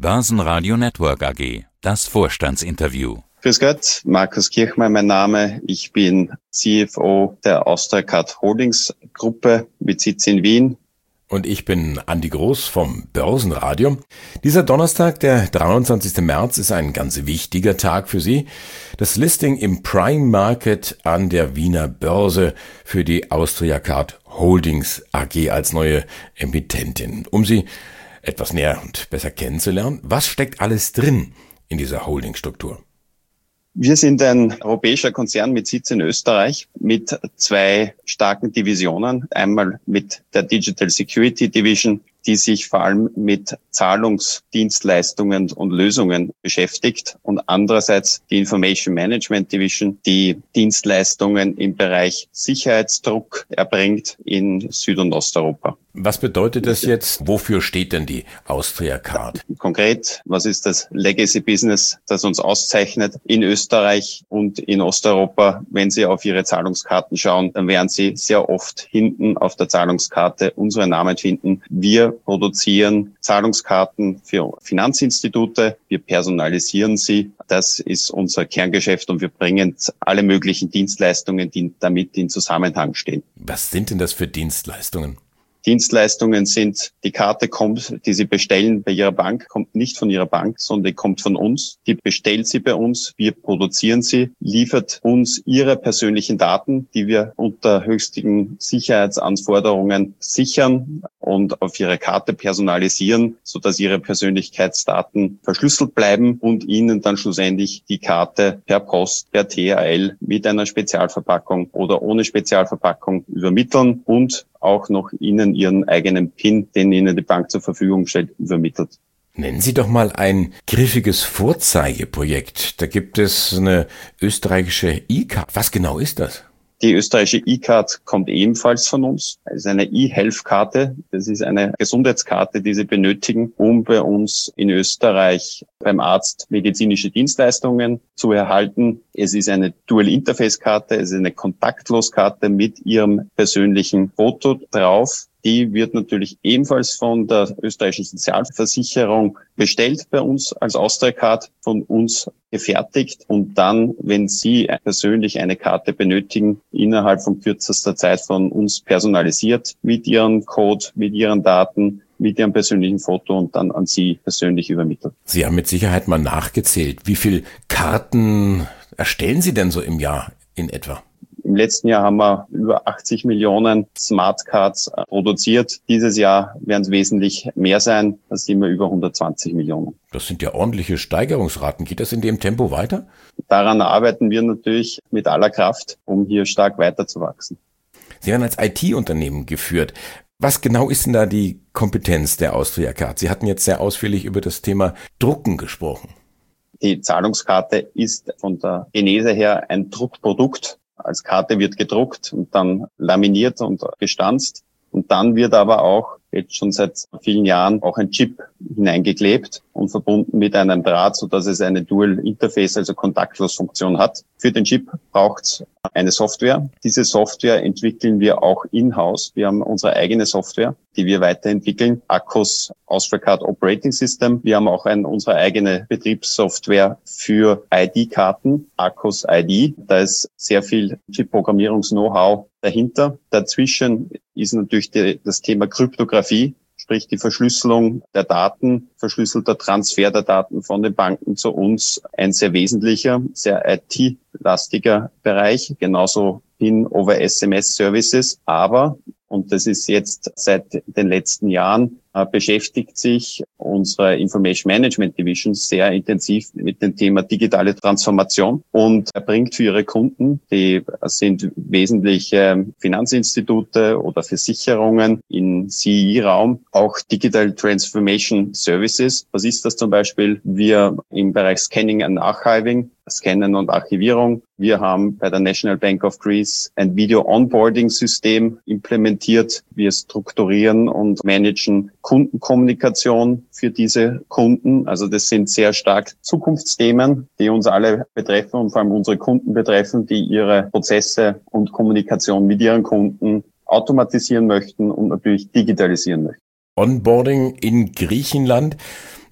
Börsenradio Network AG, das Vorstandsinterview. Grüß Gott, Markus Kirchmayr mein Name. Ich bin CFO der Austriacard Holdings Gruppe mit Sitz in Wien. Und ich bin Andi Groß vom Börsenradio. Dieser Donnerstag, der 23. März, ist ein ganz wichtiger Tag für Sie. Das Listing im Prime Market an der Wiener Börse für die Austriacard Holdings AG als neue Emittentin. Um Sie etwas näher und besser kennenzulernen, was steckt alles drin in dieser Holdingstruktur? Wir sind ein europäischer Konzern mit Sitz in Österreich mit zwei starken Divisionen. Einmal mit der Digital Security Division, die sich vor allem mit Zahlungsdienstleistungen und Lösungen beschäftigt, und andererseits die Information Management Division, die Dienstleistungen im Bereich Sicherheitsdruck erbringt in Süd- und Osteuropa. Was bedeutet das jetzt? Wofür steht denn die Austriacard? Konkret, was ist das Legacy-Business, das uns auszeichnet in Österreich und in Osteuropa? Wenn Sie auf Ihre Zahlungskarten schauen, dann werden Sie sehr oft hinten auf der Zahlungskarte unseren Namen finden. Wir produzieren Zahlungskarten für Finanzinstitute, wir personalisieren sie. Das ist unser Kerngeschäft und wir bringen alle möglichen Dienstleistungen, die damit in Zusammenhang stehen. Was sind denn das für Dienstleistungen? Dienstleistungen sind, die Karte kommt, die Sie bestellen bei Ihrer Bank, kommt nicht von Ihrer Bank, sondern die kommt von uns. Die bestellt sie bei uns, wir produzieren sie, liefert uns Ihre persönlichen Daten, die wir unter höchsten Sicherheitsanforderungen sichern und auf Ihre Karte personalisieren, sodass Ihre Persönlichkeitsdaten verschlüsselt bleiben und Ihnen dann schlussendlich die Karte per Post, per DHL mit einer Spezialverpackung oder ohne Spezialverpackung übermitteln und auch noch Ihnen Ihren eigenen PIN, den Ihnen die Bank zur Verfügung stellt, übermittelt. Nennen Sie doch mal ein griffiges Vorzeigeprojekt. Da gibt es eine österreichische E-Card. Was genau ist das? Die österreichische E-Card kommt ebenfalls von uns. Es ist eine E-Health-Karte. Das ist eine Gesundheitskarte, die Sie benötigen, um bei uns in Österreich beim Arzt medizinische Dienstleistungen zu erhalten. Es ist eine Dual-Interface-Karte. Es ist eine Kontaktlos-Karte mit Ihrem persönlichen Foto drauf. Die wird natürlich ebenfalls von der österreichischen Sozialversicherung bestellt bei uns als Austriacard, von uns gefertigt und dann, wenn Sie persönlich eine Karte benötigen, innerhalb von kürzester Zeit von uns personalisiert mit Ihrem Code, mit Ihren Daten, mit Ihrem persönlichen Foto und dann an Sie persönlich übermittelt. Sie haben mit Sicherheit mal nachgezählt. Wie viele Karten erstellen Sie denn so im Jahr in etwa? Im letzten Jahr haben wir über 80 Millionen Smartcards produziert. Dieses Jahr werden es wesentlich mehr sein. Da sind wir über 120 Millionen. Das sind ja ordentliche Steigerungsraten. Geht das in dem Tempo weiter? Daran arbeiten wir natürlich mit aller Kraft, um hier stark weiterzuwachsen. Sie werden als IT-Unternehmen geführt. Was genau ist denn da die Kompetenz der Austriacard? Sie hatten jetzt sehr ausführlich über das Thema Drucken gesprochen. Die Zahlungskarte ist von der Genese her ein Druckprodukt. Als Karte wird gedruckt und dann laminiert und gestanzt. Und dann wird aber auch jetzt schon seit vielen Jahren auch ein Chip hineingeklebt und verbunden mit einem Draht, sodass es eine Dual-Interface, also Kontaktlos-Funktion hat. Für den Chip braucht es eine Software. Diese Software entwickeln wir auch in-house. Wir haben unsere eigene Software, die wir weiterentwickeln. Akkus Austriacard Operating System. Wir haben auch unsere eigene Betriebssoftware für ID-Karten, Akkus ID. Da ist sehr viel Chip-Programmierungs-Know-how dahinter. Dazwischen ist natürlich das Thema Kryptographie, sprich die Verschlüsselung der Daten, verschlüsselter Transfer der Daten von den Banken zu uns, ein sehr wesentlicher, sehr IT-lastiger Bereich, genauso PIN over SMS Services. Aber, und das ist jetzt seit den letzten Jahren, beschäftigt sich unsere Information Management Division sehr intensiv mit dem Thema digitale Transformation und erbringt für ihre Kunden, die sind wesentlich Finanzinstitute oder Versicherungen im CI-Raum, auch Digital Transformation Services. Was ist das zum Beispiel? Wir im Bereich Scanning and Archiving, Scannen und Archivierung. Wir haben bei der National Bank of Greece ein Video-Onboarding-System implementiert. Wir strukturieren und managen Kundenkommunikation für diese Kunden. Also das sind sehr stark Zukunftsthemen, die uns alle betreffen und vor allem unsere Kunden betreffen, die ihre Prozesse und Kommunikation mit ihren Kunden automatisieren möchten und natürlich digitalisieren möchten. Onboarding in Griechenland.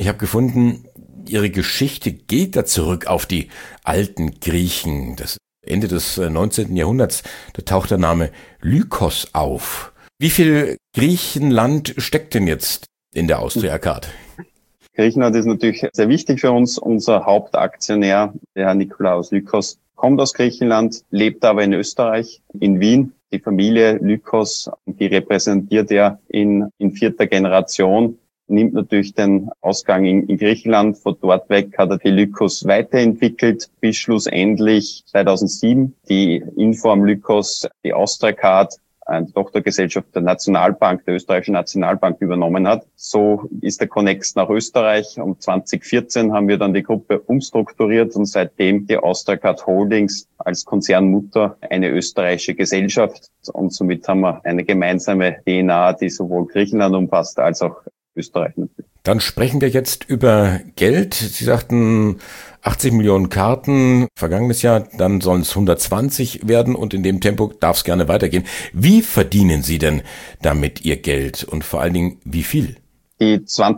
Ich habe gefunden, Ihre Geschichte geht da zurück auf die alten Griechen. Das Ende des 19. Jahrhunderts, da taucht der Name Lykos auf. Wie viel Griechenland steckt denn jetzt in der Austriacard? Griechenland ist natürlich sehr wichtig für uns. Unser Hauptaktionär, der Herr Nikolaos Lykos, kommt aus Griechenland, lebt aber in Österreich, in Wien. Die Familie Lykos, die repräsentiert er in 4. Generation, nimmt natürlich den Ausgang in Griechenland. Von dort weg hat er die Lykos weiterentwickelt, bis schlussendlich 2007 die Inform Lykos, die Austriacard, eine Tochtergesellschaft der Nationalbank, der österreichischen Nationalbank, übernommen hat. So ist der Connex nach Österreich. Um 2014 haben wir dann die Gruppe umstrukturiert und seitdem die Austriacard Holdings als Konzernmutter eine österreichische Gesellschaft. Und somit haben wir eine gemeinsame DNA, die sowohl Griechenland umfasst als auch Österreich natürlich. Dann sprechen wir jetzt über Geld. Sie sagten 80 Millionen Karten vergangenes Jahr, dann sollen es 120 werden und in dem Tempo darf es gerne weitergehen. Wie verdienen Sie denn damit Ihr Geld und vor allen Dingen wie viel? Die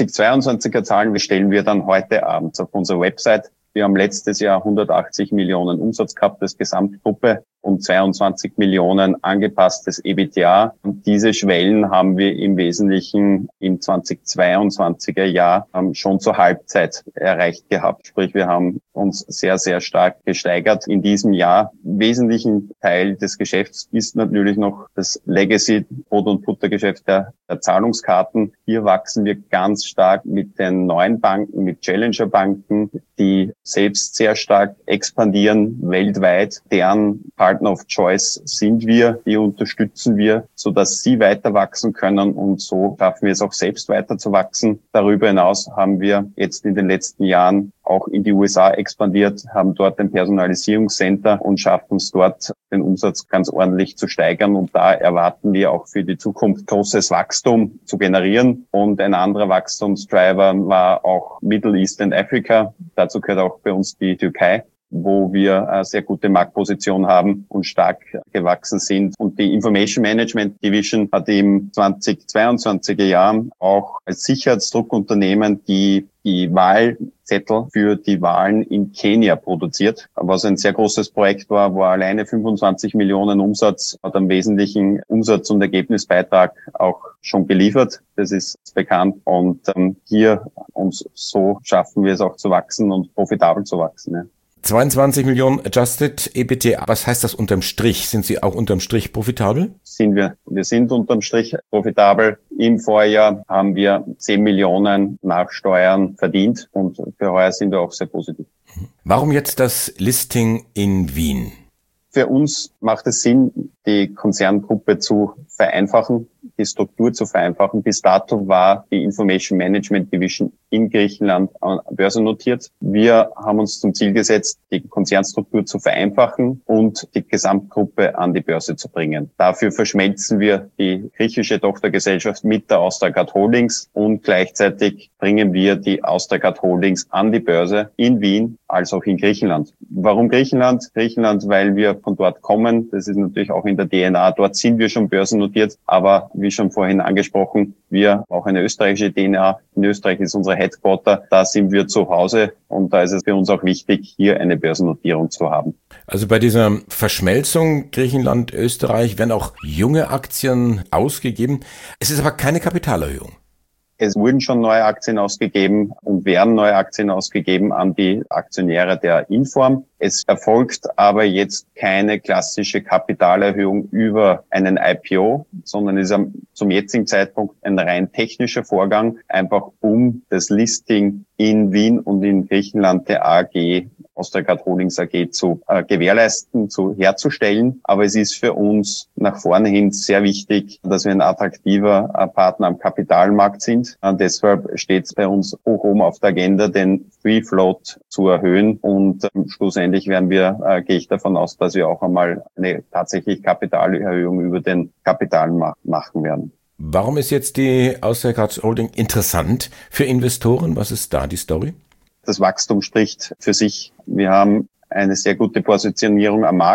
2022er Zahlen stellen wir dann heute Abend auf unserer Website. Wir haben letztes Jahr 180 Millionen Umsatz gehabt als Gesamtgruppe und 22 Millionen angepasstes EBITDA. Und diese Schwellen haben wir im Wesentlichen im 2022er Jahr schon zur Halbzeit erreicht gehabt. Sprich, wir haben uns sehr, sehr stark gesteigert in diesem Jahr. Wesentlichen Teil des Geschäfts ist natürlich noch das Legacy Brot- und Buttergeschäft der Zahlungskarten. Hier wachsen wir ganz stark mit den neuen Banken, mit Challenger-Banken, die selbst sehr stark expandieren weltweit. Deren Partner of Choice sind wir, die unterstützen wir, sodass sie weiter wachsen können und so schaffen wir es auch selbst weiter zu wachsen. Darüber hinaus haben wir jetzt in den letzten Jahren auch in die USA expandiert, haben dort ein Personalisierungscenter und schaffen es dort, den Umsatz ganz ordentlich zu steigern. Und da erwarten wir auch für die Zukunft großes Wachstum zu generieren. Und ein anderer Wachstumsdriver war auch Middle East and Africa. Dazu gehört auch bei uns die Türkei, wo wir eine sehr gute Marktposition haben und stark gewachsen sind. Und die Information Management Division hat im 2022er Jahr auch als Sicherheitsdruckunternehmen die Wahlzettel für die Wahlen in Kenia produziert, was ein sehr großes Projekt war, wo alleine 25 Millionen Umsatz hat am wesentlichen Umsatz- und Ergebnisbeitrag auch schon geliefert. Das ist bekannt und hier uns so schaffen wir es auch zu wachsen und profitabel zu wachsen. Ja. 22 Millionen Adjusted EBITDA. Was heißt das unterm Strich? Sind Sie auch unterm Strich profitabel? Sind wir. Wir sind unterm Strich profitabel. Im Vorjahr haben wir 10 Millionen nach Steuern verdient und für heuer sind wir auch sehr positiv. Warum jetzt das Listing in Wien? Für uns macht es Sinn, die Konzerngruppe zu vereinfachen, die Struktur zu vereinfachen. Bis dato war die Information Management Division in Griechenland börsennotiert. Wir haben uns zum Ziel gesetzt, die Konzernstruktur zu vereinfachen und die Gesamtgruppe an die Börse zu bringen. Dafür verschmelzen wir die griechische Tochtergesellschaft mit der Austriacard Holdings und gleichzeitig bringen wir die Austriacard Holdings an die Börse in Wien als auch in Griechenland. Warum Griechenland? Griechenland, weil wir von dort kommen. Das ist natürlich auch in der DNA. Dort sind wir schon börsennotiert, aber wie schon vorhin angesprochen, wir haben auch eine österreichische DNA. In Österreich ist unser Headquarter. Da sind wir zu Hause und da ist es für uns auch wichtig, hier eine Börsennotierung zu haben. Also bei dieser Verschmelzung Griechenland, Österreich werden auch junge Aktien ausgegeben. Es ist aber keine Kapitalerhöhung. Es wurden schon neue Aktien ausgegeben und werden neue Aktien ausgegeben an die Aktionäre der Inform. Es erfolgt aber jetzt keine klassische Kapitalerhöhung über einen IPO, sondern ist zum jetzigen Zeitpunkt ein rein technischer Vorgang, einfach um das Listing in Wien und in Griechenland der AG Austriacard Holdings AG zu gewährleisten, herzustellen. Aber es ist für uns nach vorne hin sehr wichtig, dass wir ein attraktiver Partner am Kapitalmarkt sind. Und deshalb steht es bei uns hoch oben auf der Agenda, den Free Float zu erhöhen. Und schlussendlich gehe ich davon aus, dass wir auch einmal eine tatsächlich Kapitalerhöhung über den Kapitalmarkt machen werden. Warum ist jetzt die Austriacard Holding interessant für Investoren? Was ist da die Story? Das Wachstum spricht für sich. Wir haben eine sehr gute Positionierung am Markt.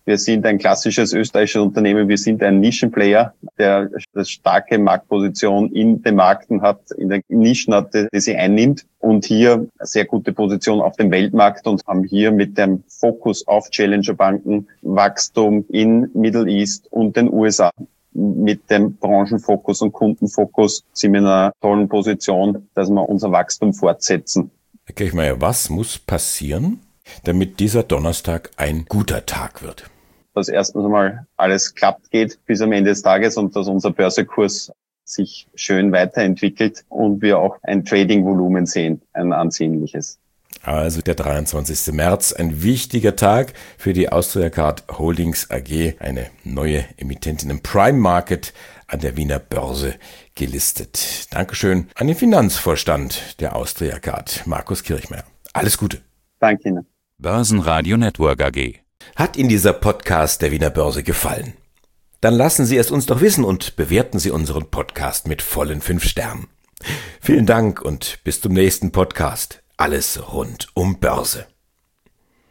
Wir sind ein klassisches österreichisches Unternehmen. Wir sind ein Nischenplayer, der eine starke Marktposition in den Märkten hat, in den Nischen hat, die sie einnimmt und hier eine sehr gute Position auf dem Weltmarkt und haben hier mit dem Fokus auf Challenger-Banken Wachstum in Middle East und den USA. Mit dem Branchenfokus und Kundenfokus sind wir in einer tollen Position, dass wir unser Wachstum fortsetzen. Herr Kirchmeier, was muss passieren, damit dieser Donnerstag ein guter Tag wird? Dass erstens einmal alles klappt geht bis am Ende des Tages und dass unser Börsekurs sich schön weiterentwickelt und wir auch ein Trading-Volumen sehen, ein ansehnliches. Also der 23. März, ein wichtiger Tag für die Austriacard Holdings AG, eine neue Emittentin im Prime Market an der Wiener Börse gelistet. Dankeschön an den Finanzvorstand der Austriacard, Markus Kirchmeier. Alles Gute. Danke Ihnen. Börsenradio Network AG. Hat Ihnen dieser Podcast der Wiener Börse gefallen? Dann lassen Sie es uns doch wissen und bewerten Sie unseren Podcast mit vollen 5 Sternen. Vielen Dank und bis zum nächsten Podcast. Alles rund um Börse.